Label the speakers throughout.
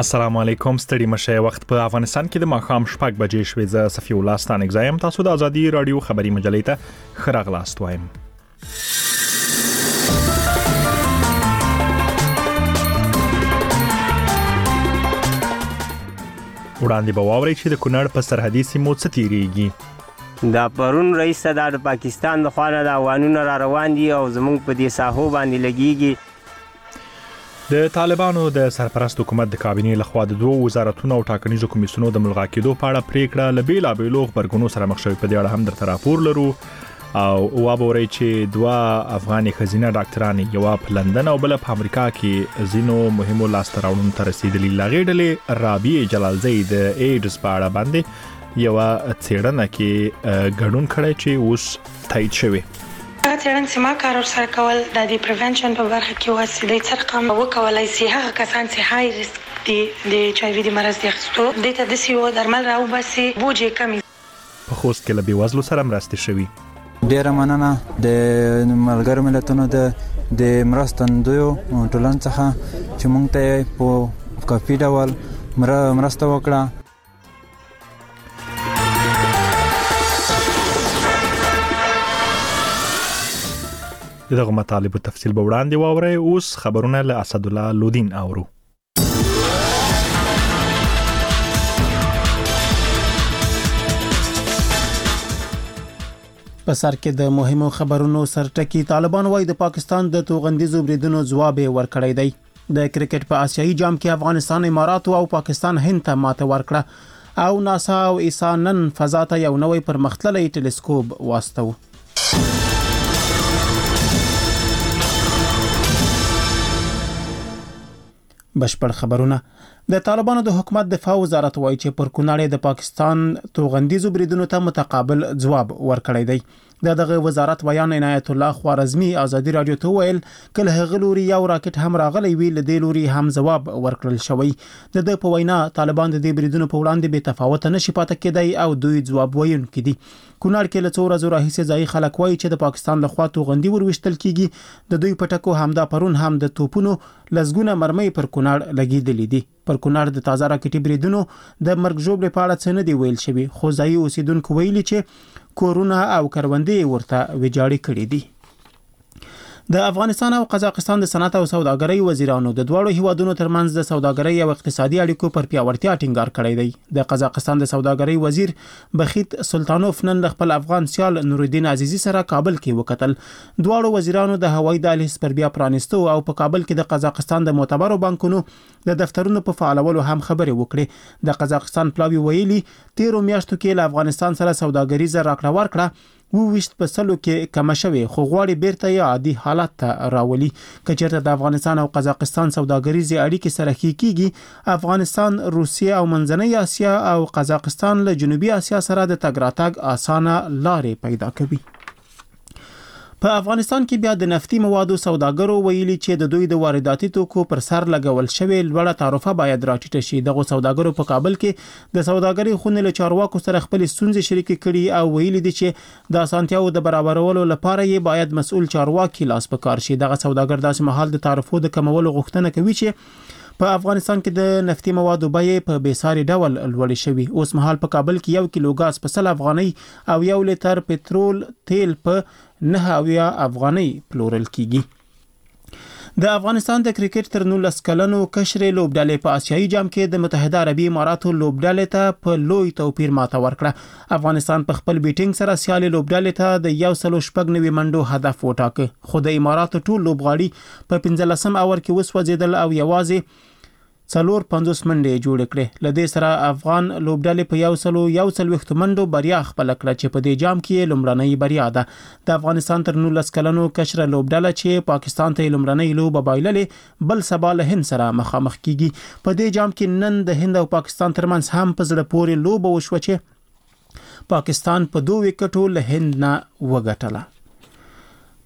Speaker 1: السلام علیکم ستړي مشه وخت په افغانستان کې د ماښام 6 بجې شوې. ز صفی الله ستانک زایم تاسو د ازادي رادیو خبري مجلې ته خراغلاست وایم. وړاندې به واورئ چې د کونړ په سرحدي سیمو څه تیریږي.
Speaker 2: دا پرون رئیس د پاکستان د خوانه د اوانونو را روان دي او زموږ په دې ساحو باندې لګيږي.
Speaker 1: د طالبانو د سرپرست حکومت د کابینې لخوا د دوه وزارتونو او ټاکنیزو کمیسیونو د ملغا کېدو په اړه پریکړه لبیلابیلو خبرګونو سره مخ شوې. په دې اړه هم درته راپور لرو او وابورئ چې دوه افغاني خزینه ډاکټران یو په لندن او بل په امریکا کې زینو مهمو لاسته راوړنو ته رسیدلي. لاغې ډلې رابعه جلالزی د ایډز په اړه باندې یو څېړنه کې ګډون کړی چې اوس تایید شوی.
Speaker 3: څېړنه چې ما کار سره کول د پریونشن په برخه کې وسیلې څرګند وکولای شي هغه کسان چې های ریسک دي د HIV د مرض د اخیستو د ته د سیو درمل راو باسي بوجي کمی.
Speaker 1: په خوست کې له بیوزلو سره مرسته شوی.
Speaker 4: ډیره مننه د ملګرو ملتونو د مرستندویو ټولن څخه چې مونږ ته په کافي ډول مرسته وکړه.
Speaker 1: دغه مطالب تفصیل به وړاندې واورئ. اوس خبرونه له اسد الله لودین اورو.
Speaker 5: په سر کې د مهمو خبرونو سرټکی. طالبان وايي د پاکستان د توغندیزو بریدونو جواب ورکړی دی. د کرکټ په آسیایي جام کې افغانستان امارات او پاکستان هند ته ماته ورکړه او ناسا او ایسا نن فضا ته یو نوې پرمختللی ټلسکوپ واستو. بشپړ خبرونه. د طالبانو د حکومت دفاع وزارت وایي چې پر کونړ د پاکستان توغندیزو بریدونو ته متقابل جواب ورکړی دی. دغه وزارت بیان عنایت الله خوارزمی ازادي رادیو ته ویل کله هغه لوري یو راکټ هم راغلی وی له دې لوري هم جواب ورکړل شوی. د په وینا طالبان د دې بریدونو په وړاندې بې تفاوت نشي پاتې کېدای او دوی جواب ویونکي دي. کونړ کې له څو ورځې راهیسې ځای خلک وایي چې د پاکستان لخوا توغندي وروشتل کیږي. د دوی پټکو همدا پرون هم د توپونو لزګونه مرمۍ پر کونړ لګیدلې دي. پر کونړ د تازه راکټي بریدونو د مرګ ژوبل په اړه څه نه دی ویل شوی، خو ځای اوسیدونکو ویلي چې کورونه او کروندې ورته ویجاړې کړې دي. د افغانستان او قزاقستان د صنعت او سوداګرۍ وزیرانو د دواړو هیوادونو ترمنځ د سوداګرۍ او اقتصادي اړیکو پر پیاوړتیا ټینګار کړی دی. د قزاقستان د سوداګرۍ وزیر بخیت سلطانوف نن خپل افغان سیال نورالدین عزیزی سره کابل کې وکتل. دواړو وزیرانو د هوایي دهلیز پر بیا پرانستو او په کابل کې د قزاقستان د معتبرو بانکونو د دفترونو په فعالولو هم خبرې وکړې. د قزاقستان پلاوی ویلي 13 میاشتو کې له افغانستان سره سوداګریزه راکړه ورکړه وویشت په سلو کې کم شوي، خو غواړي بیرته یې عادي حالت ته راولي. که چېرته د افغانستان او قزاقستان سوداګریزې اړیکې سره ښې کیږي، افغانستان، روسیه او منځنۍ اسیا او قزاقستان له جنوبي اسیا سره د تګ راتګ اسانه لارې پیدا کوي. په افغانستان کې بیا د نفتي موادو سوداګرو ویلي چې د دوی د وارداتي توکو پر سر لګول شوی لوړه تعرفه باید راټیټه شي. دغه سوداګرو په کابل کې د سوداګرۍ خونې له چارواکو سره خپل ستونزې شریکې کړي او ویلي دي چې د اسانتیاو د برابرولو لپاره یې باید مسؤل چارواکي لاس په کار شي. دغه سوداګر داسې مهال د تعرفو د کمولو غوښتنه کوي چې په افغانستان کې د نفتي موادو بیې په بیساري ډول لوړې شوي. اوس مهال په کابل کې 1 کیلو ګاز په 100 افغانۍ او 1 لیټر پټرول تیل په 9 افغانۍ پلورل کیږي. د افغانستان د کرکټ تر 19 کلنو کشر لوبډلې په آسیایي جام کې د متحده عربي اماراتو لوبډلې ته په لوی توپیر ماته ورکړه. افغانستان په خپل بیټینګ سره سیالي لوبډلې ته د 190 منډو هدف وټاکه، خو د اماراتو ټول لوبغاړي په 15 اور کې وسوځیدل او یوازې 450 منډې جوړ کړې. لدې سره افغان لوبډلې په 140 منډو بریا خپل کړه چې په دې جام کې لومړنۍ بریا ده. د افغانستان تر 19 کلنو کشر لوبډله چې پاکستان ته لومړنۍ لوبه بایللې بل سبا له هند سره مخامخ کیږي. په دې جام کې نن د هند او پاکستان ترمنځ هم په زړه پورې لوبه وشوه چې پاکستان په 2 وکټو له هند نه وګټله.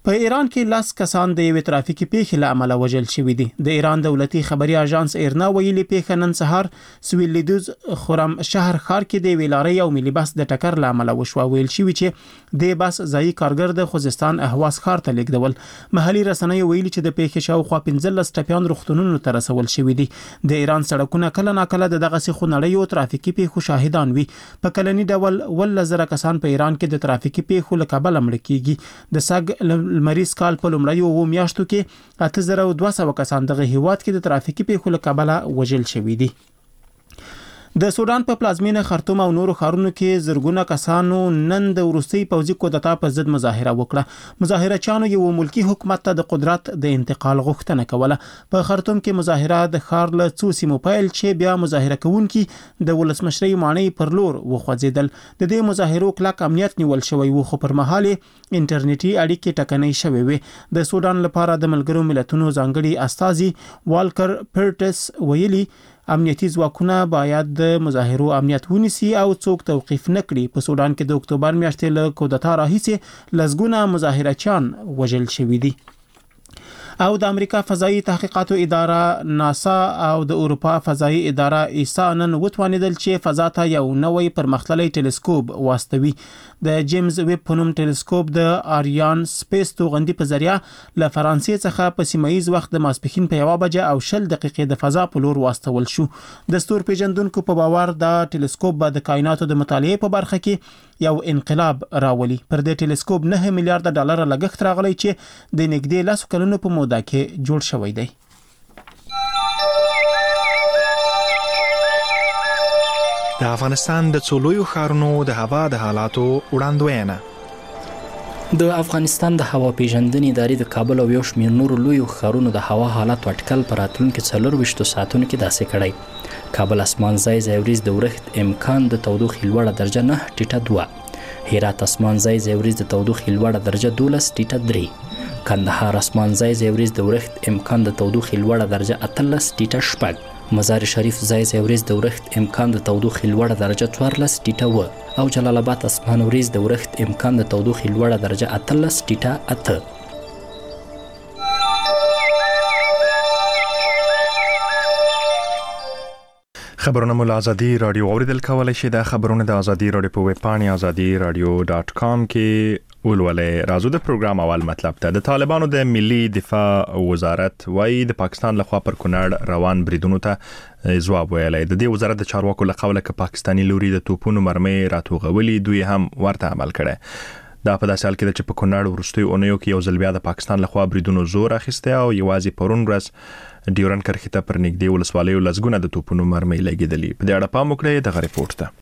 Speaker 5: په ایران کې 10 کسان د یوې ترافیکي پیښې له امله وژل شوي دي. د ایران دولتي خبري اژانس ایرنا ویلي پیښه نن سهار سویلیدوز خرم شهر ښار کې د یوې لارۍ او ملي بس د ټکر له امله وشوه. ویل شوي چې د بس ځایي کارګر د خوزستان اهواز ښار ته لیږدول. محلي رسنیو ویلي چې د پیښې شاوخوا 15 ټپیان روغتونونو ته رسول شوي دي. د ایران سړکونه کله ناکله د دغسې خونړیو ترافیکي پیښو شاهدان وي. په کلني ډول 1000 کسان په ایران کې د ترافیکي پیښو له کبله مړه کیږي. د سږ لمریز کال په لومړیو 2 میاشتو کې 8200 کسان دغه هیواد کې د ترافیکي پیښو له کبله وژل شوي دي. د سودان په پلازمینه خرطوم او نورو ښارونو کې زرګونه کسانو نن د روسي پوځي کودتا په ضد مظاهره وکړه. مظاهرچیانو یو ملکی حکومت ته د قدرت د انتقال غوښتنه کوله. په خرطوم کې مظاهره د ښار له څو سیمو پیل چې بیا مظاهره کوونکي د ولسمشرۍ ماڼۍ پر لور وخوځېدل. د دې مظاهرو کلک امنیت نیول شوی و، خو پر مهال انټرنیټي اړیکې ټکنۍ شوې وې. د سودان لپاره د ملګرو ملتونو ځانګړي استازي والکر پیرټس ویلي امنیتي ځواکونه باید د مظاهرو امنیت ونیسي او څوک توقیف نکړي. په سودان کې د اکتوبر میاشتې له کودتا راهیسې لسګونه مظاهرچیان وژل شوي دي. او د امریکا فضایي تحقیقاتو اداره ناسا او د اروپا فضایي اداره ایسا نن وتوانیدل چې فضا ته یو نوې پرمختللي ټلسکوپ واستوي. د جیمز ویب په نوم ټلسکوپ د آریان سپیس توغندي په ذریعہ له فرانسې څخه په سیمایي وخت د ماسپښین په 1 بجه او 20 دقیقې د فضا په لور واستول شو. د ستور پیژندونکو په باور دا ټلسکوپ به د کائناتو د مطالعې په برخه کې یو انقلاب راولي. پر دې ټلسکوپ 9 میلیارډ ډالر لګښت راغلی چې د نږدې 10 کلونو په موده کې جوړ شوی دی.
Speaker 1: د افغانستان د څولویو ښارونو د هوا د حالاتو وړاندوینه.
Speaker 6: د افغانستان د هوا پیژندنې ادارې د کابل او یو شمېر نورو لویو ښارونو د هوا حالات اټکل پر راتلونکو 24 ساعتونو کې داسې کړی. کابل اسمان ځای ورځ د ورښت امکان د تودوخې لوړه درجه 9 ټیټه 2. هرات اسمان ځای ورځ د تودوخې لوړه درجه 12 ټیټه 3. کندهار اسمان ځای ورځ د ورښت امکان د تودوخې لوړه درجه 18 ټیټه 4. مزار شریف ځای ورځ د ورښت امکان د تودوخې لوړه درجه 14 ټیټه 1. او جلال آباد اسمان ورځ د ورښت امکان د تودوخې لوړه درجه 18 ټیټه 8.
Speaker 1: خبرونه مو له ازادي رادیو اوریدل کولای شي. د خبرونه د ازادي رادیو په ویب پاڼه azadi-radio.com کې ولولې. راځو د پروګرام اول مطلب ته. د طالبانو د ملي دفاع وزارت وايي د پاکستان لخوا پر کونړ روان بریدونو ته ځواب ویلی. د دې وزارت د چارواکو له قوله ک پاکستاني لوري د توپونو مرمۍ راتوغولي، دوی هم ورته عمل کړي. دا په داسې حال کې چې په کونړ ورستي اونیو کې یو ځل بیا د پاکستان لخوا بریدونو زور اخیسته او یوازې پرون ورځ ډیورن کرښې ته پر نږدې ولسوالیو لسګونه د توپونو مرمۍ لګېدلې. په دې اړه پام وکړئ د ریپورت ته.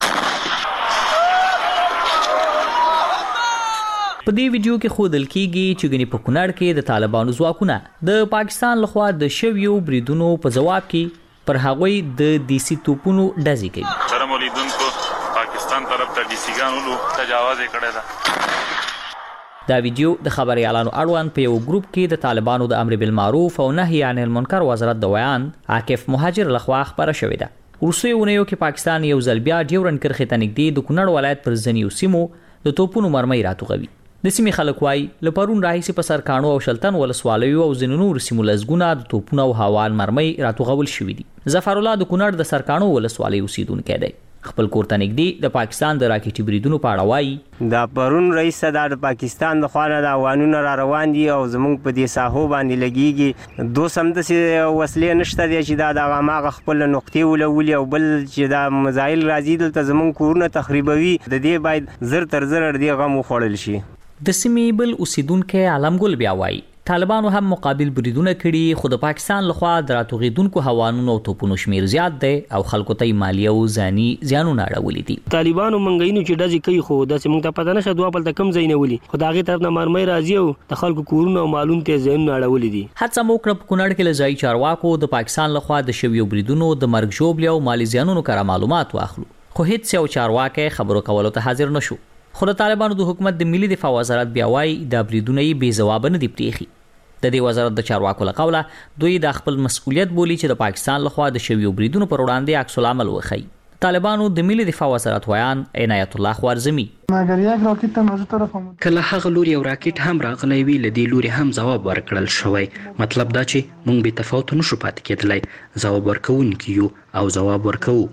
Speaker 7: په دې ویډیو کې ښودل کیږي چې ګنې په کونړ کې د طالبانو ځواکونه د پاکستان لخوا د شویو بریدونو په جواب کې پر هغوی د دیسي توپونو ډزې کوي.
Speaker 8: سره مولیدونکو پاکستان طرف ته دیسي ګانو تجاوز کړی دی.
Speaker 7: دا ویډیو د خبري اعلانو اړوند په یو ګروپ کې د طالبانو د امر بالمعروف او نهي عن المنکر وزارت د بیان عاکف مهاجر لخوا خبره شوې ده. ورسویونیو کې پاکستان یو ځل بیا ډیورن کرښې ته نږدې د کونړ ولایت پر ځینیو سیمو د توپونو مرمۍ راتوغوي. د سیمې خلک وایي له پرون راهیسې په سرکانو او شلتن ولسوالیو او ځینو نورو سیمو لسګونه د توپونو او هوان مرمۍ راتوغول شوي دي. ظفر الله د کونړ د سرکانو ولسوالۍ اوسیدونکی دی. خپل کور ته نږدې د پاکستان د راکټي بریدونو په اړه وایي
Speaker 2: دا پرون رئیس د پاکستان د خوا نه د اوانونه را روان دي او زموږ په دې ساحو باندې لګیږي. دو سمدسې وسلې نشته دی چې دا د هغه خپل نقطې ولولي او بل چې دا مزایل راځي دلته زموږ کورونه تخریبوي. د دې باید زر تر زر دې غم وخوړل شي.
Speaker 7: د سیمې بل اوسیدونکی علمګل بیا وایي طالبانو هم مقابل بریدونه کړي، خو د پاکستان لخوا د راتوغیدونکو هوانونو او توپونو شمیر زیات دی او خلکو ته مالی او ځاني زیانونه اړولي دي.
Speaker 9: طالبانو منګینو چې ډزې کوي خو داسې موږ ته پته نشته دوه بل ته کم ځای نه ولي، خو د هغې طرف نه مرمۍ راځي او د خلکو کورونه او مالونه ته ځایونه اړولي دي.
Speaker 7: هڅه مو وکړه په کونړ کې له ځایي چارواکو د پاکستان لخوا د شویو بریدونو د مرګ ژوبلې او مالي زیانونو کره معلومات واخلو، خو هیڅ یو چارواکی خبرو کولو ته حاضر نشو. خو د طالبانو د حکومت د ملي دفاع وزارت بیا وایي دا بریدونه یې بې ځوابه نه دي پرېښي. د دې وزارت د چارواکو له قوله دوی د خپل مسؤلیت بولي چې د پاکستان لخوا د شویو بریدونو پر وړاندې عکس العمل وښیي. طالبانو د ملي دفاع وزارت ویان عنایت الله خوارزمی
Speaker 10: کله هغه لوري یو راکټ هم راغلی وی لدی لوري هم جواب ورکړل شوی مطلب دا چې مونږ به تفاوت نشو پاتې کېدلای جواب ورکوونکي یو او جواب ورکوو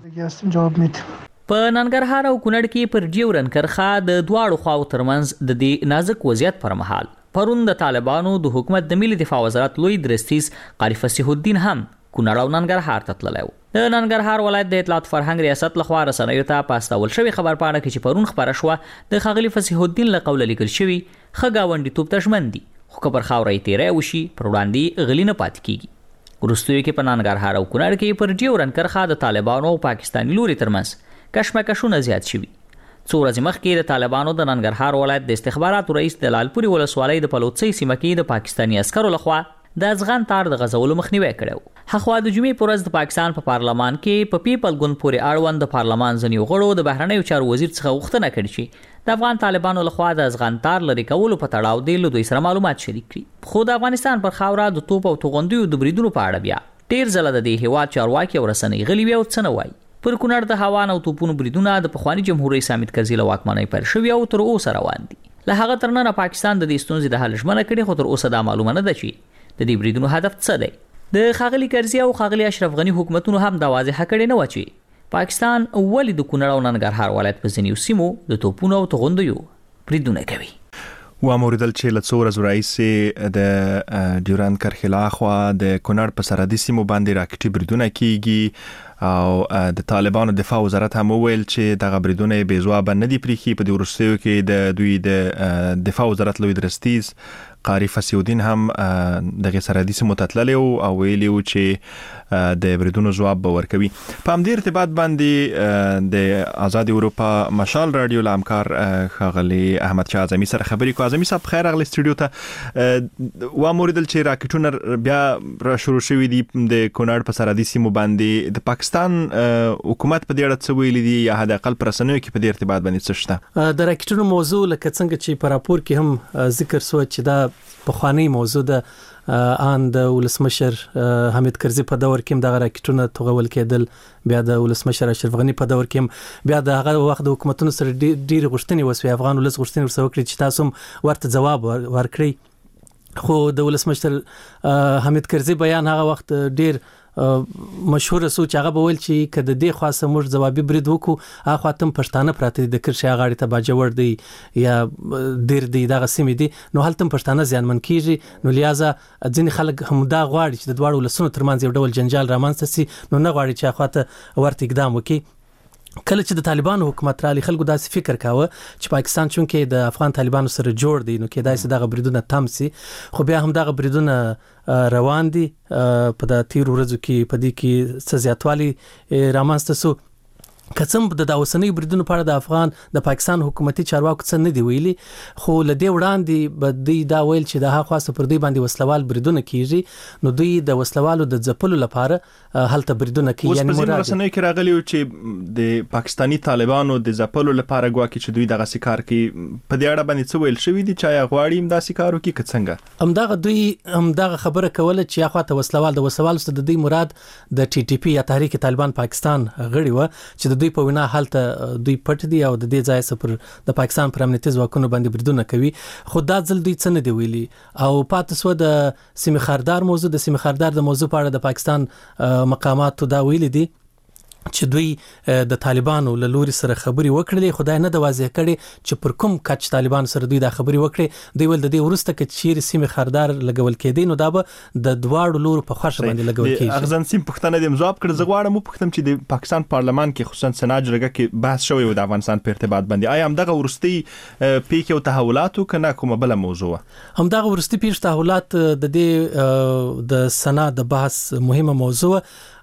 Speaker 7: په ننګرهار او کونړ کې پر ډیورن کرخه د دواړو خواو ترمنځ د دې نازک وضعیت پر مهال پرون د طالبانو د حکومت د ملي دفاع وزارت لوی درستیز قاری فصیح الدین هم کونړ او ننګرهار ته تللی و. د ننګرهار ولایت د اطلاعات فرهنګ ریاست لخوا رسنیو ته په استول شوې خبرپاڼه کې چې پرون خبره شوه د ښاغلي فصیح الدین له قوله لیکل شوي ښه ګاونډیتوب ته ژمن دي خو که پر خاوره یې تیری وشي پر وړاندې غلي نه پاتې کیږي. وروستیو کې په ننګرهار او کونړ کې پر ډیورن کرخه د طالبانو او پاکستاني لوري ترمنځ کشمکشونه زیات شوي. څو ورځې مخکې د طالبانو د ننګرهار ولایت د استخباراتو رئیس د لالپوري ولسوالۍ د پلوڅۍ سیمه کې د پاکستاني عسکرو لخوا د افغان تار د غزولو مخنیوي کړو. هغه د جمعې پر ورځ د پاکستان په پارلمان کې په پیپل ګوند پورې اړوند د پارلمان ځینې غړو د بهرنیو چارو وزیر څخه غوښتنه کړې چې د افغان طالبانو لخوا د افغان تار لري کولو په تړاو دی له دوی سره معلومات شریک کړي. خو د افغانستان پر خاوره د توپ او توغندیو د بریدونو په اړه بیا ډیر ځله د دې هیواد چارواکي او رسنۍ غلي وي او څه نه وایي. پر کونړ د هوان او توپونو بریدونه د پخوانی جمهور رئیس حامد کرزي له واکمنۍ پیل شوي او تر اوسه روان دي. له هغه تر ننه پاکستان د دې ستونزې د حل ژمنه کړې خو تر اوسه دا معلومه نه ده چې د دې بریدونو هدف څه دی. د ښاغلي کرزي او ښاغلي اشرف غني حکومتونو هم دا واضحه کړې نه و چې پاکستان ولې د کونړ او ننګرهار ولایت په ځینو سیمو د توپونو او توغندیو بریدونه کوي.
Speaker 1: واموریدل چې له څو ورځو راهیسې د ډیورن کرښې له خوا د کونړ په سرحدي سیمو باندې راکټي بریدونه کیږي او د طالبانو دفاع وزارت هم وویل چې دغه بریدونه بې ځوابه نه دي پریښي. په دې وروستیو کې د دوی د دفاع وزارت لوی درستیز قاری فصیح الدین هم دغه سرحدي سیمو ته تللی او ویلي و چې د بریدونو ځواب به ورکوي. په همدې ارتباط باندې د آزاد اروپا مشال رادیو له همکار ښاغلي احمد شاه اعظمي سره خبرې کوو. اعظمي صاحب خیر راغلی سټوډیو ته. واموریدل چې راکټونه بیا را شروع شوي دي د کونړ په سرحدي سیمو باندې. د پاکستان حکومت په دې اړه څه ویلي دي یا حد اقل په رسنیو کې په دې ارتباط باندې څه شته؟
Speaker 11: د راکټونو موضوع لکه څنګه چې په راپور کې هم ذکر شو چې دا پخوانی موضوع ده. ان د ولسمشر حامد کرزي په دور کې د راکټونو توغول کېدل، بیا د ولسمشر اشرف غني په دور کې بیا د هغه وخت د حکومتونو سره ډېر غوښتنې وسوي، افغان ولس غوښتنې ورسره وکړي چې تاسو ورته جواب ورکړئ. خو د ولسمشر حامد کرزي بیان هغه وخت ډېر مشهور سو چې هغه بول چې کله د خاصه موږ جوابي برید وکړو هغه خاطر پښتانه پراته د کرشي غاړي ته باجوړ دی یا ډیر دی دغه سیمې دي نو هلته پښتانه ځانمن کیږي. نو لہذا ځین خلک هم دا غواړي چې د دوړو لسونو ترمنځ یو ډول جنجال رامنځته سي، نو نه غواړي چې خاطر ورته اقدام وکړي. کله چې د طالبانو حکومت را لې خلکو داسې فکر کاوه چې پاکستان چونکې د افغان طالبانو سره جوړ دی نو کې داسې دغه بریدونه تم سي، خو بیا هم دغه بریدونه روان دي. په د تیر ورځو کې په دې کې څه زیاتوالی رامنځته سو. کڅم د اوسنۍ بریدونو په اړه د افغان د پاکستان حکومتي چارواکو څه نه دی ویلي، خو لدې وړاندې بدی دا ویل چې د هغه خاصه پر دوی باندې وسلوال بریدونه کیږي، نو دوی د وسلوالو د ځپلو لپاره هلته بریدونه کوي. یعنی مراد
Speaker 1: رسنۍ کې راغلی چې د پاکستاني طالبانو د ځپلو لپاره ګواکې چې دوی دغه سکار کې په دې اړه باندې څه ویل شوی دي چې غواړي دا سکارو کې څنګه
Speaker 11: همدغه دوی همدغه خبره کوله چې هغه ته وسلوال د وسوال ست د دوی مراد د ټي ټي پی یا تحریک طالبان پاکستان غړي و چې د دوی په وینا حالت دوی پټ دي او د دې ځای سره د پاکستان پر امنیتي ځواکونو باندې بریدونه کوي. خو دا ځل دوی څه نه دی ویلي. او پاتې سو د سیمه خاردار موضوع د سیمه خاردار د موضوع په اړه د پاکستان مقاماتو دا ویلي دي چې دوی د طالبانو له لوري سره خبري وکړلې، خدای نه د واضح کړي چې پر کوم کچ طالبان سره دوی دا خبري وکړي. دوی ول د دې ورسته کې چیرې سیمه خاردار لګول کېدي نو دا به د دواړو لورو په خوښه باندې لګول کېږي.
Speaker 1: اغزن سیم پښتنه د جواب کړ زغواړم پښتم چې د پاکستان پارلمان کې خصوصا سنا جرګه کې بحث شوی و د افغانستان په ارتباط باندې. آیا هم دغه ورستي پیک او تحولاتو کنه کومه بل موضوع
Speaker 11: هم دغه ورستي پیش تحولات د دې د سنا د بحث مهمه موضوع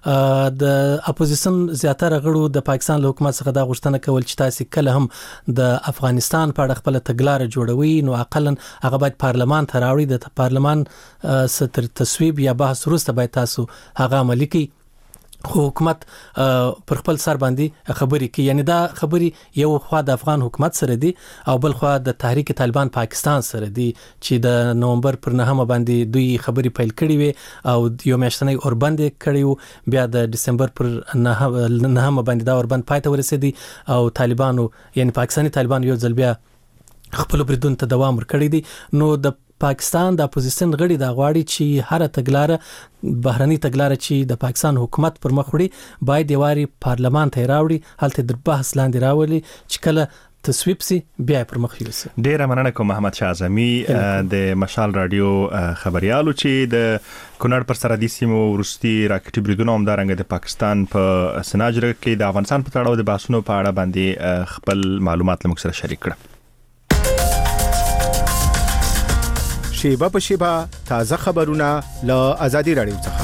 Speaker 11: د اپوزیشن زیاتره غړو د پاکستان له حکومت څخه دا غوښتنه کول چې تاسو کله هم د افغانستان په اړه خپل تګلارې جوړوي نو اقلا هغه باید پارلمان ته راوړي، د پارلمان ستر تصویب یا بحث وروسته باید تاسو هغه عملي کړئ. خو حکومت پر خپل سر باندې خبري کوي. یعنی دا خبري یو خوا د افغان حکومت سره دي او بل خوا د تحریک طالبان پاکستان سره دي چې د نومبر پر 9 باندې دوی خبري پیل کړي وي او یو میاشتنۍ اوربند کړي وو، بیا د دسمبر پر 9 باندې دا اوربند پای ته ورسېدي او طالبانو یعنی پاکستاني طالبان یو ځل بیا خپل بریدون ته دوام ورکړي دي. نو د پاکستان د اپوزیشن غړي دا غواړي چې هر تګلاره بهرني تګلاره چې د پاکستان حکومت پر مخ وړي باید یواري پارلمان ته راوړي، هلته د بحث لاندې راولي چې کله تصویب سي بیا پر مخ یوسي.
Speaker 1: ډیره مننه کوم محمد شاه اعظمي د مشال رادیو خبريالو چې د کونړ پر سرحدي سیمو ورستي راکټي بریدونه همدارنګه د پاکستان په سناجره کې د افغانستان په تړاو د بحثونو په اړه باندې خپل معلومات لمک سره شریک کړل.
Speaker 12: شیبه په شیبه تازه خبرونه له آزادي رادیو څخه.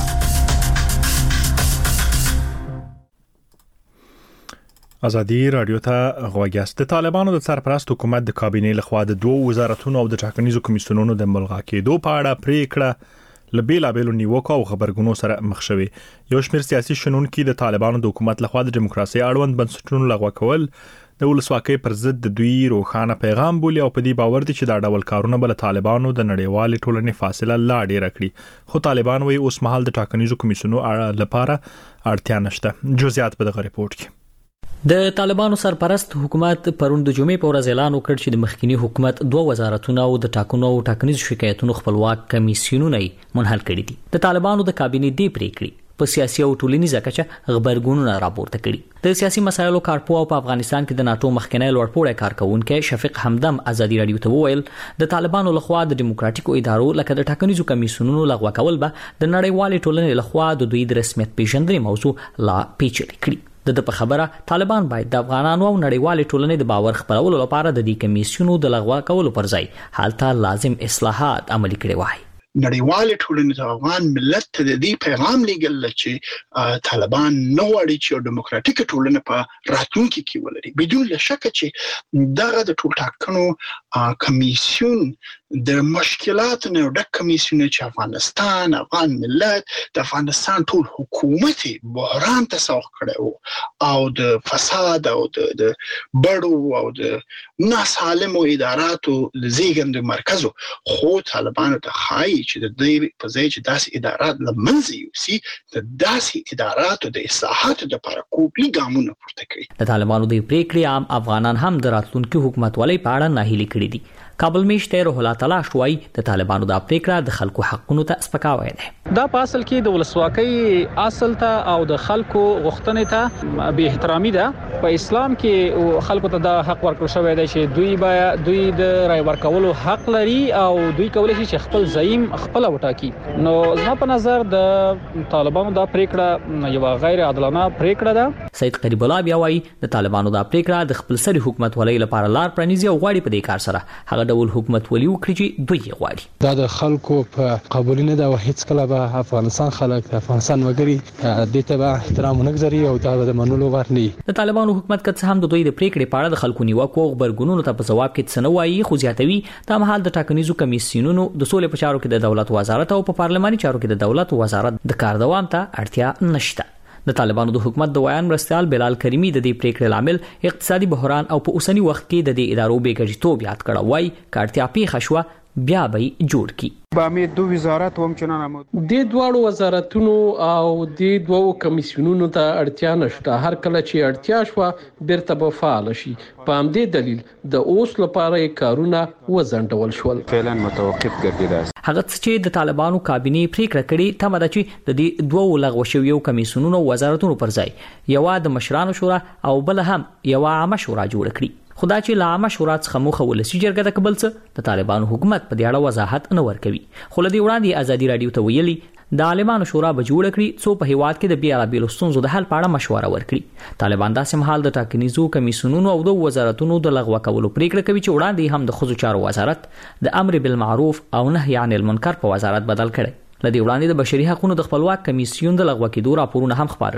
Speaker 1: آزادي رادیو ته غوږیاست. د طالبانو د سرپرست حکومت د کابینې لخوا د دوه وزارتونو او د ټاکنیزو کمیسیونونو د ملغا کېدو په اړه پریکړه لبیلا بیلو نیوکو او خبرګونو سره مخ شوي. یو شمېر سیاسي شنونکي د طالبانو د حکومت لخوا د دیموکراسي اړوند بنسټونو لغوه کول د ولسواکۍ پر ضد د دوی روښانه پیغام بولي او په دې باور دي چې دا ډول کارونه بل طالبانو د نړیوال ټولنې فاصله لا ډېره کړي. خو طالبان وایي اوس مهال د ټاکنیزو کمیسیونونو لپاره اړتیا نشته. جزئیات په دغه ریپورت کې.
Speaker 7: د طالبانو سرپرست حکومت پرون د جمعې په ورځ اعلان وکړ چې د مخکینی حکومت دوه وزارتونه او د ټاکنو او ټاکنیزو شکایتونو خپلواک کمیسیونونه منحل کړي دي. د طالبانو د کابینې دی پریکړې په سیاسي او ټولنیزه کچه خبرګونونه راپورته کړي. د سیاسي مسایلو کارپو په افغانستان کې د ناتو مخکنی لوړپوړی کارکونکو شفیق حمدم آزادي رادیو ته وویل د طالبانو لخوا د دیموکراتیکو ادارو لکه د ټاکنیزو کمیسیونونو لغوه کول به د نړیوال ټولنې لخوا د دوی د رسمیت پیژندنې موضوع لا پیچلې کړي. د په خبره طالبان باید د افغانانو او نړیوال ټولنې د باور خپلولو لپاره د دې کمیسیونو د لغوه کولو پر ځای حالته لازم اصلاحات عملي کړي وای.
Speaker 13: نړیوال ټولنې د افغان ملت ته د دې پیغام لېږل چې طالبان نه غواړي چې دیموکراتیک ټولنه په راتلونکي کې ولري. بدون شک چې دغه د ټول ټاکنو کمیسیون د مشکلات نه ډک کمیسیون چې افغانستان افغان ملت د افغانستان ټول حکومت بحران ته سوق کړو او د فساد او د بړو او د ناسالمو اداراتو زیږند مرکزو. خو طالبان ته خای چې د دې په ځای چې داسې ادارات لمنځه یوسي د داسې اداراتو د اصلاحاتو لپاره کوپلی ګامونه پورته کړي.
Speaker 7: د طالبانو د پریکړې عام افغانان هم د راتلونکي حکومت ولې په اړه ناهیلي کړي دي. کابل میشته روح الله تعالی شوي د طالبانو د پریکړه د خلکو حقونو ته سپکاوی دی.
Speaker 14: دا په اصل کې د ولسواکۍ اصل ته او د خلکو غوښتنې ته به احترامي ده. په اسلام کې خلکو ته دا حق ورکړل شوی دی چې دوی د رای ورکولو حق لري او دوی کولی شي چې خپل زعیم خپل وټاکي. نو زما په نظر د طالبانو دا پریکړه یو غیر عادلانه پریکړه ده.
Speaker 7: سید قریب الله بیا وایي د طالبانو دا پریکړه د خپل سری حکومت ولې لپاره لار پرانیزي او غواړي په دې کار سره هغه ډول حکومت ولي وکړي چې دوی یې غواړي.
Speaker 15: دا د خلکو په قبول نه دا هیڅ کله به افغانستان خلک د افغانستان وګړي د ته به احترام نه گذاري او دا د منلو ور نه.
Speaker 7: د طالبانو حکومت کڅ هم د دوی د پریکړې په اړه د خلکو نیوکو خبرګونونو ته په جواب کې څه نه وایي. خو زیاتوي د مهال د ټاکنیزو کمیسیونونو د سولې په چارو کې د دولت وزارت او په پارلماني چارو کې د دولت وزارت د کار دوام ته اړتیا نشته. د طالبانو د حکومت د ویان مرستيال بلال کریمی د دې پریکړې لامل اقتصادي بحران او په اوسنی وخت کې د دې ادارو بیګجتوب یاد کړه. وای کارتیا پیښه شو بیا به جوړ کی.
Speaker 16: بامی دو وزارت هم چنان موجود.
Speaker 17: د دوه وزارتونو او د دوه کمیسیونونو ته اړتیا نشته. هر کله چې اړتیا شو بیرته به فعال شي. په همدې دلیل د اوس لپاره کارونه وزندول شول.
Speaker 16: فعلا متوقف ګرځیدل.
Speaker 7: هغه چې د طالبانو کابینې پریکړه کړې ته مده چې د دې دوه لغوه شویو کمیسیونونو وزارتونو پر ځای یو د مشرانو شورا او بل هم یو عامه شورا جوړ کړي. خدای چې لامه شورا څخه موخه ولسی جرګه د قبل څخه د طالبانو حکومت په دې اړه وضاحت نه ورکوي. خو لدی وړاندې آزادي رادیو ته ویلي د عالمانو شورا به جوړ کړي څو په هیواد کې د بیلابېلو ستونزو د حل په اړه مشوره ورکړي. طالبان داسې مهال د ټاکنیزو کمیسیونونو او د وزارتونو د لغوه کولو پریکړه کوي چې وړاندې هم د ښځو چارو وزارت د امر بالمعروف او نهي عن المنکر په وزارت بدل کړي. لدی وړاندې د بشري حقوقو د خپلواک کمیسیون د لغوه کېدو راپورونه هم خبر شوي.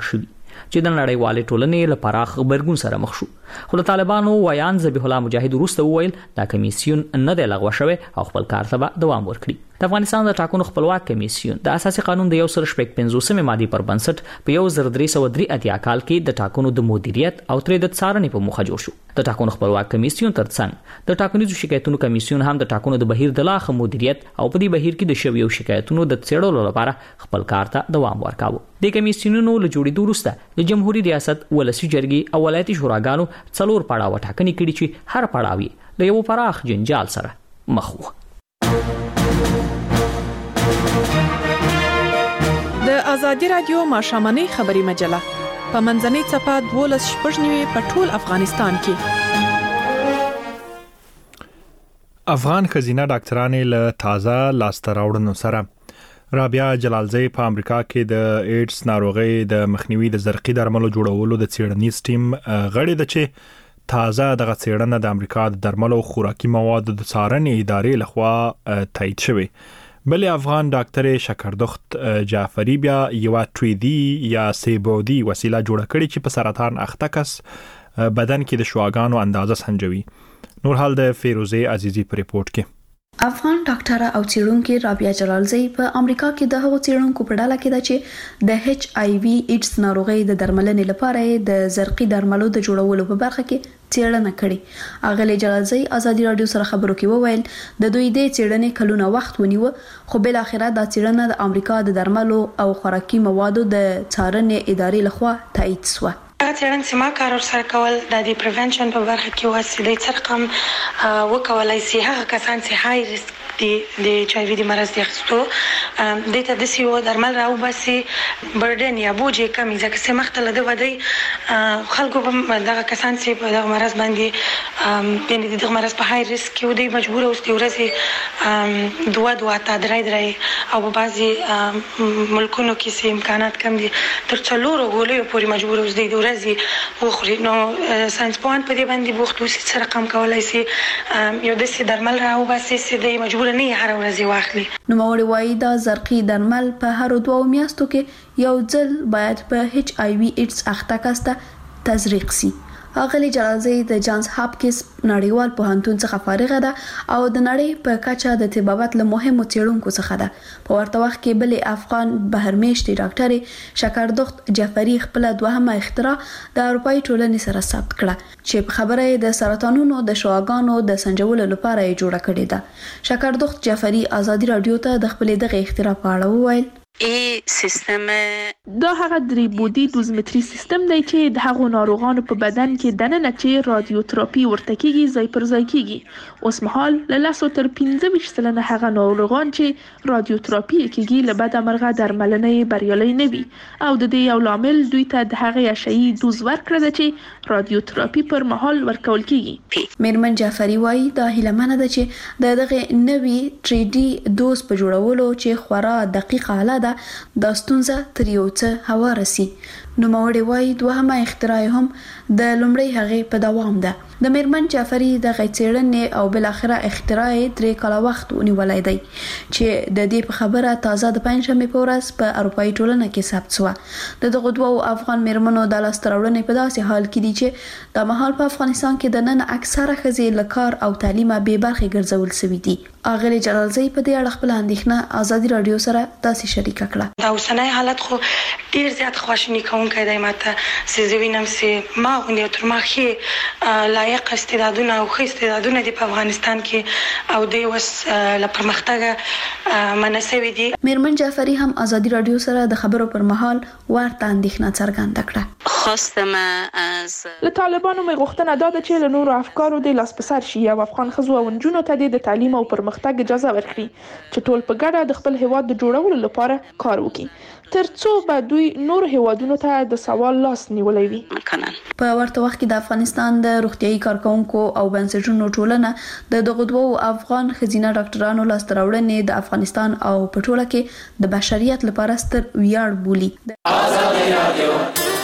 Speaker 7: چې د نړیوالې ټولنې لپاره خبرګون سره مخ شو. خو د طالبانو ویان ذبیح الله مجاهد وروسته وویل دا کمیسیون نه دی لغوه شوی او خپل کار ته دوام ورکړي. د افغانستان د ټاکنو خپلواک کمیسیون د اساسي قانون د 155 ماده پر بنسټ په 1383 کال کې د ټاکنو د مدیریت او ترې د څارنې په موخه جوړ شو. د ټاکنو خپلواک کمیسیون ترڅنګ د ټاکنیزو شکایتونو کمیسیون هم د ټاکنو د بهیر د لاخ مدیریت او په دې بهیر کې د شویو شکایتونو د څېړلو لپاره خپل کار ته دوام ورکاوه. د کمیسیونونو له جوړېدو وروسته د جمهوریت ریاست ولسی جرګې او ولایتي شوراګانو څلور پړاو ټاکنې کړي چې هر پړاو یې د یو پراخ جنجال سره مخ و.
Speaker 18: د ازادي رادیو ماشوماني خبري مجله په منځنۍ صفحه 12 په ټول افغانستان کې.
Speaker 1: افغان خزینه ډاکټرانې له تازه لاسته راوړنو سره رابعه جلالزی په امریکا کې د ایډز ناروغي د مخنیوي د زرقي درملو جوړولو د څېړنیز ټیم غړي ده چې تازه دغه څېړنه د امریکا د درملو خوراکي موادو د څارنې ادارې لخوا تایید شوې. بلې افغان ډاکټر شکردخت جعفری بیا یو ټریدي یا سیبودي وسیله جوړه کړې چې په سرطان اخته کس بدن کې د شواګانو اندازه سنجوي. نور حال د فیروزه عزیزی په ریپورت کې.
Speaker 19: افغان ډاکټره او څېړونکې رابعه جلالزی په امریکا کې د هغو څېړونکو په ډله کې ده چې د ایچ آی وی ایډز ناروغي د درملنې لپاره د زرقي درملو د جوړولو په برخه کې څېړنه کړې. اغلې جلالزی ازادي رادیو سره خبرو کې وویل د دوی د څېړنې کلونه وخت ونیو خو بل اخره د څېړنه د امریکا د درملو او خوراکي موادو د څارنې ادارې لخوا تایید شوه.
Speaker 3: څېړنه چې ما کار ورسره کول د پریونشن په برخه کې واسي د څرقم وکولای شي هغه کسان چې های ریسک دي د ایچ آی وی د مرض د اخیستو د ته د سیو درمل راو باسي برډن یا بوجي کمی ځکه چې مختله د ودی خلکو په دغه کسان چې په دغه مرض باندې یعنی دغه مرض په های ریسک کې دی مجبور اوسې ورسي دوه تا درای او په بعضي ملکونو کې سي امکانات کم دي تر څلورو غولې پورې مجبور اوسې دی ورځي وخوري. نو ساينس پوهان په دې باندې بوخت اوسې سره کم کولای شي یو د سي درمل راو باسي چې دی مجبور نه هر ورځ واخلي.
Speaker 19: نو موري وایي دا زرقي درمل په هر 2 میاشتو کې یو ځل باید په ایچ آی وی ایډز اخته کسته تزریق شي. اغلی جلالزی د جانز هاپکینز نړیوال پوهنتون څخه فارغه ده او د نړۍ په کچه د طبابت له مهمو څېړونکو څخه ده. په ورته وخت کې بلې افغان بهرمېشتي ډاکټر شکردخت جعفری خپل دوهمه اختراع د اروپאי ټولنې سره ثبت کړه چې په خبره د سرطانونو د شواګانو د سنجولو لپاره یې جوړه کړې ده. شکردخت جعفری ازادي رادیو ته د خپل دغه اختراع په اړه وویل
Speaker 20: سیستم دا هغه درې بودی دوزمتري سیستم دی چې د هغو ناروغانو په بدن کې دننه چې رادیوتراپي ورته کیږي ځای پر ځای کیږي. اوس مهال له 10 تر 15 سلنه هغه ناروغان چې رادیوتراپي کیږي له بده مرغه درملنې بریالي نه وي او د دې یو لامل دوی ته د هغه عشایي دوز ورکړه ده چې رادیوتراپي پر مهال ورکول کیږي.
Speaker 19: میرمن جعفری وایي دا هیلمنه ده چې د دغه نوي تریډي دوز په جوړولو چې خورا دقیق آله د ستونزه تر یو څه هوارسي. نو موري وایي دوهمه اختراع هم د لومړی هغه په دوام ده. د میرمن جعفری د غیڅړنې او بل اخره اختراع 3 کاله وخت ونیولای دی چې د دې په خبره تازه د پنځمې په ورځ په اروپאי ټولنه کې ثبت شو. د دغه دوه افغان میرمنو د لاستراوړنې په داسې حال کې دي چې د مهال په افغانستان کې د نن اکثره ښځې له کار او تعلیمه بې برخې ګرځول شوي دي. اغلی جلالزی په دې اړه خپل اندېښنه ازادي رادیو سره تاسو شریک کړه.
Speaker 3: دا اوسنۍ حالت خو ډیر زیات خواشینی کوونکی دی ماته چې زوینم چې ما غونډه تر ماخه لایق استعدادونه او ښه استعدادونه دي په افغانستان کې او د وس لپرمختګ مناسبي دي.
Speaker 19: میرمن جعفری هم ازادي رادیو سره د خبرو پر مهال ورته اندېښنه څرګنده کړه.
Speaker 20: خواستم از له طالبانو مې غوښتنه دا ده چې له نورو افکارو د لاس په سر شي او افغان ښځو او نجونو ته د تعلیم او پرمختګ اجازه ورکړي چې ټول په ګډه د خپل هیواد د جوړولو لپاره کار وکړي تر څو به دوی نور هیوادونو ته د سوال لاس نیولای وي.
Speaker 19: په ورته وخت کې د افغانستان د روغتيایي کارکونکو او بنسټونو ټولنه د دغه دوه افغان خزینه ډاکټرانو لاستراوړنې د افغانستان او په ټوله کې د بشریت لپاره ستر ویاړ بولي. ازادي رادیو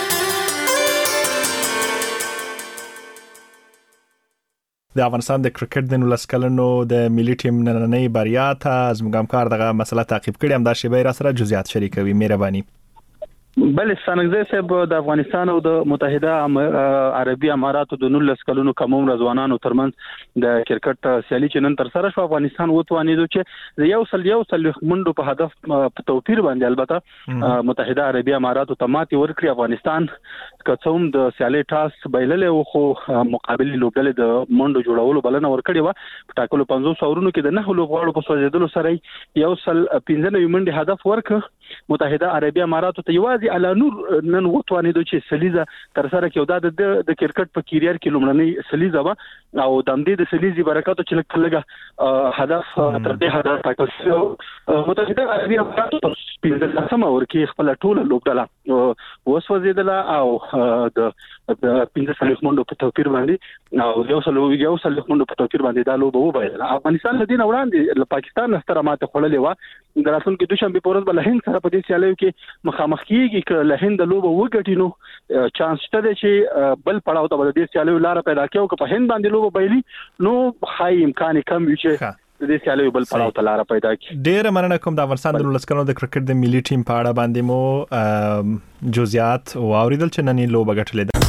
Speaker 1: د افغانستان د کرکټ د 19 کلنو د ملي ټیم نننۍ بریا ته زموږ همکار دغه مسله تعقیب کړي هم دا شی به را سره جزئیات شریکوي. مهرباني.
Speaker 21: بل ستانګزی صاحب د افغانستان او د متحده عربي اماراتو د 19 کلونو کم عمر ځوانانو ترمنځ د کرکټ سیالي چې نن تر سره شو افغانستان وتوانیدو چې یو سل منډو په هدف په توپیر باندې البته متحده عربي اماراتو ته ماتې ورکړي. افغانستان کڅوم د سیالي ټاس بایللې او خو مقابل لوبډلې د منډو جوړولو بلنه ورکړي و په ټاکلو 500 اورونو کې د 9 لوبغاړو په سوځیدلو سره یو سل 15 منډي هدف ورکړ متحده عربي اماراتو ته یوازې علانور نن وتوانیدو چې سلیزه تر سره کې د کرکټ په کیریئر کې لومړنی سلیزه و او د دې د سلیزي برکاتو چې لږه هدف تر دې هدف ټاکل شو. متحده عربي اماراتو په 15 اور کې خپل ټول لوبډله وسوځیدله او د 15 منډو په توپیر باندې او یو سل منډو په توپیر باندې دا لوبه وبایله. افغانستان له دې وړاندې پاکستان ستره ماته خوړلې و د راتلونکي دوشنبه په ورځ بل هند سره په دې سیالیو کې مخامخ کیږي چې له هند لوبه وګټي نو چانس شته چې بل پړاو ته د دې سیالیو لار پیدا کیو که په هند باندې لوبه بایلی نو خای امکان کم وي چې د دې سیالیو بل پړاو ته لار پیدا کی.
Speaker 1: ډېر مننه کوم د افغانستان د لسکانو د کرکټ د ملي ټیم په اړه باندې مو جزئیات او اوریدل چې نن لوبه ګټلې ده.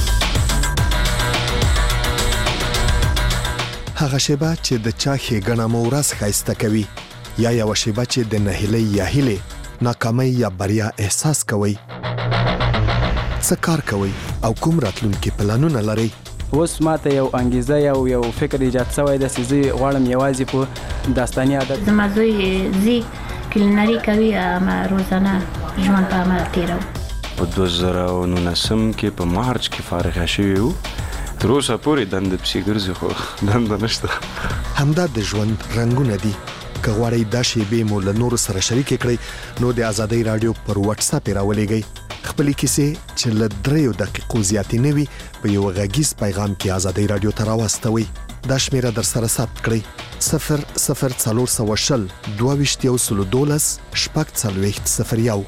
Speaker 22: هغه شیبه چې د چا ښېګڼه مو ورځ ښایسته کوي یا یو شیبه چې د نهیلۍ یا هیلې ناکامۍ یا بریا احساس کوي. څه کار کوي او کوم راتلونکي پلانونه لري؟
Speaker 23: اوس ماته یو انګیزه یو فکر ایجاد شوی د سيزي غواړم یوازې په داستاني عادت
Speaker 24: زما زوی کلینری کوي ما روزانه ژوند په عمل تیرو.
Speaker 16: په 2019 کې په مارچ کې فارغ شوی وو. تر اوسه پورې دند پسې ګرځي خو دند نشته.
Speaker 22: همدا د ژوند رنگونه دي. که غواړئ دا شیبې مو له نورو سره شریک کړئ نو د ازادۍ رادیو پر واتس اپ راولېږئ. خپلې کیسې چې له 3 دقیقو زیاتې نه وي په یو غږیز پیغام کې ازادۍ رادیو ته راواستوئ. دا شمیره در سره ثبت کړئ 00420 22 001.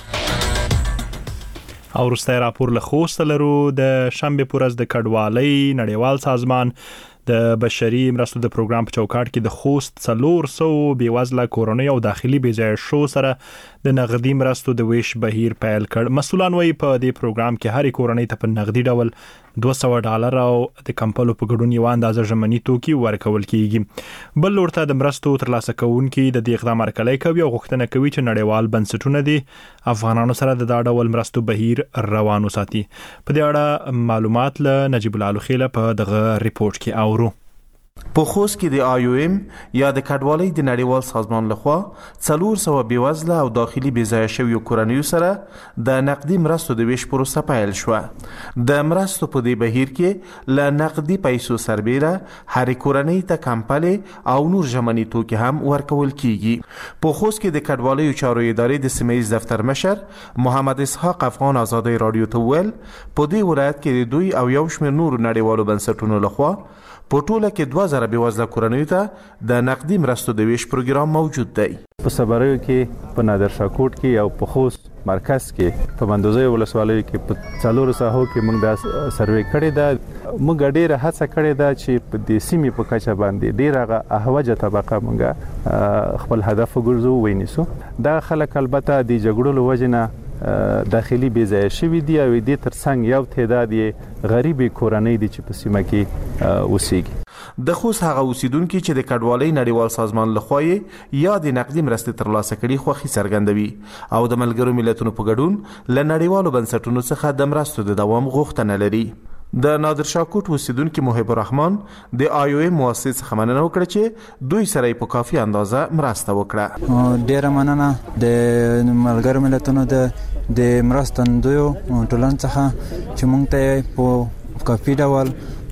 Speaker 1: او وروستی راپور له خوست لرو. د شنبې په ورځ د کډوالۍ نړیوال سازمان د بشري مرستو د پروګرام په چوکاټ کې د خوست 400 بیوزله کورنۍ او داخلي بیځای شو سره د نغدي مرستو د ویش بهیر پیل کړ. مسؤلان وایي په دې پروګرام کې هر کورنۍ ته په نغدي ډول $200 او د کمپلو په ګډون یو اندازه ژمنی توکي ورکول کیږي. بل لورته د مرستو ترلاسه کوونکو د دې اقدام هرکلی کوي او غوښتنه کوي چې نړیوال بنسټونه دي افغانانو سره د دا ډول مرستو بهیر روان وساتي. په دې اړه معلومات له نجیب الله الخیله په دغه ریپورت کې اورو.
Speaker 25: په خوست کې د IOM یا د کډوالۍ د نړیوال سازمان لخوا 400 بیوزله او داخلي بیځای شویو کورنیو سره د نقدي مرستو د ویش پروسه پیل شو. د مرستو په دې بهیر کې ل نقدي پیسو سربېره هر کورنۍ ته کمپلې او نور ژمنی توکي هم ورکول کیږي. په خوست کې د کډوالۍ چارو ادارې د سیمه‌یز دفتر مشر محمد اسحاق افغان ازادۍ رادیو ته ویل په دې ولایت کې د دوی او یو شمېر نور نړیوالو بنسټونو لخوا په ټوله کې 2000 بیوزله کورنیو ته د نقدي مرستو د ویش پروګرام موجود دی.
Speaker 26: په صبریو کې په نادر شاه کوټ کې او په خوست مرکز کې په مندوزي ولسوالۍ کې په 400 ساحو کې موږ دا سروې کړې ده. موږ ډیره هڅه کړې ده چې په دې سیمې په کچه باندې ډیره اهوجه طبقه موږ خپل هدف وګرځو وینیسو. دا خلک البته د جګړو لوجنه داخلي بیځای شوی دی او د ترڅنګ یو تعداد غریبي کورنۍ دي چې په سیمه کې اوسېږي.
Speaker 25: د خوست هغه اوسیدونکو چې د کډوالۍ نړیوال سازمان لخوا یا د نقدي مرستې ترلاسه کړي خوښي څرګندوي او د ملګرو ملتونو په ګډون له نړیوالو بنسټونو څخه د مرستو د دوام غوښتنه لري. د نادر شاه کوټ اوسیدونکو محب الرحمن د IOM مؤسس څخه مننه وکړه چې دوی سره په کافي اندازه مرسته وکړه.
Speaker 4: ډیره مننه د ملګرو ملتونو د مرستندویو ټولن څخه چې مونږ ته په کافي ډول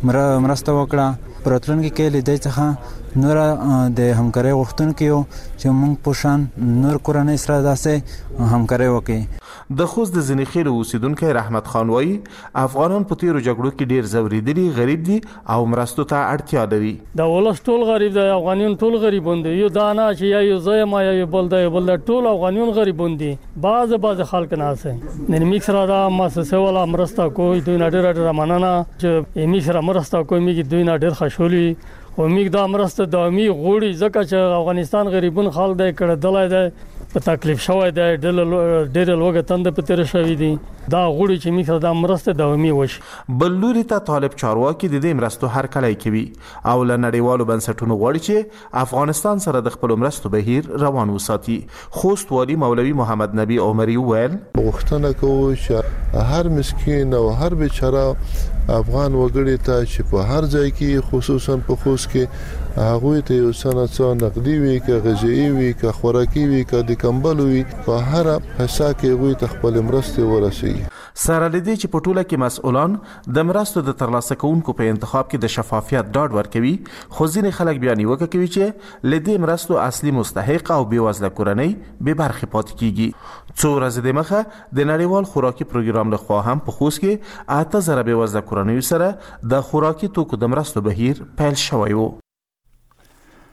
Speaker 4: مرسته وکړه. پراتلونکو کې لیدای څخه نور د همکارۍ غوښتونکو یو چې مونږ په شان نور کورنۍ سره داسې همکارۍ وکړي.
Speaker 25: د خوست د ځینې اوسیدونکو رحمت خان وایي افغانان په تیرو جګړو کې ډیر زوریدلي غریب دي او مرستو ته اړتیا لري.
Speaker 27: د ولس ټول غریب دي، افغانان ټول غریبون دي. یو دانا چې یو ځای ما یو بل ټول افغانان غریبون دي. بعض خلک نه سي نن میک سره دا مؤسسه ولا مرسته کوي دوی نه ډیر مننه چې میک سره مرسته کوي میګ دوی نه ډیر خوشحالي او میګ دا مرسته دامي غوړي ځکه چې افغانستان غریبون خلک دی کړه دلای دی په تکلیف شوی دی ډېر لوګه تند په تیر شوی دي دا غوړي چې میخه د مرسته دوامي وشي
Speaker 25: بل لوري ته طالب چارواکي د دې مرستو هر کله کوي او له نړیوالو بنسټونو غواړي چې افغانستان سره د خپل مرستو بهیر روان وساتي خوست والي مولوي محمد نبی عمري ویل
Speaker 2: غوښتنه کوو چې هر مسکین او هر بیچاره افغان وګړي ته چې په هر ځای کې خصوصا په خوست کې هغه ته یو سنت نقدي وي که غذایی وي که خوراکي وي که د کمبل وي په هر حصہ کې غوي ته خپل مرسته ورسي
Speaker 25: سره لدی چې په ټوله کې مسؤلان د مرستو د ترلاسه کوونکو په انتخاب کې د شفافیت ډاډ ورکوي خو ځینې خلک بیا نیوکه کوي چې لدی مرستو اصلي مستحق او بیوزله کورنۍ به برخه پاتې کیږي څو ورځې د مخه د نړیوال خوراکي پروګرام له خوا هم په خوست کې 8000 بیوزله کورنۍ سره د خوراکي توکو د مرستو بهیر پیل شوی و